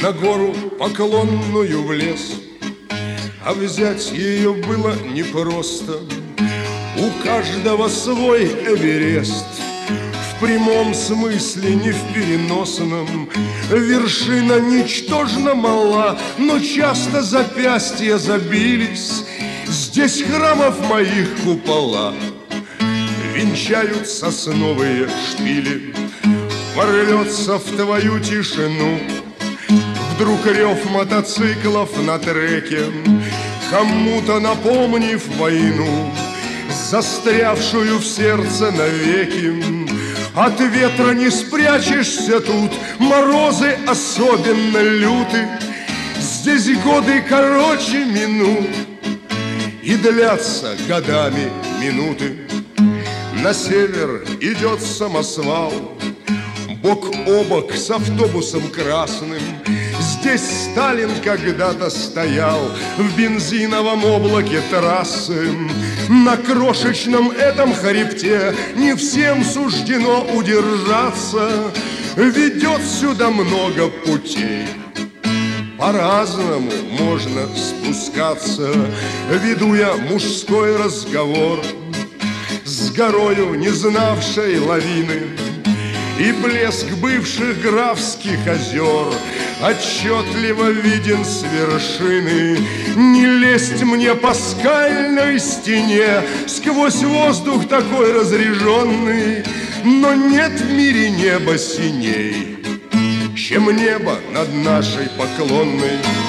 на гору Поклонную влез, а взять ее было непросто. У каждого свой Эверест, в прямом смысле, не в переносном. Вершина ничтожно мала, но часто запястья забились. Здесь храмов моих купола венчают сосновые шпили. Ворвется в твою тишину вдруг рев мотоциклов на треке, кому-то напомнив войну, застрявшую в сердце навеки. От ветра не спрячешься тут, морозы особенно люты. Здесь годы короче минут и длятся годами минуты. На север идет самосвал, бок о бок с автобусом красным. Здесь Сталин когда-то стоял в бензиновом облаке трассы. На крошечном этом хребте не всем суждено удержаться. Ведет сюда много путей, по-разному можно спускаться. Веду я мужской разговор с горою, не знавшей лавины, и блеск бывших графских озер отчетливо виден с вершины. Не лезть мне по скальной стене сквозь воздух такой разреженный, но нет в мире неба синей, чем небо над нашей Поклонной.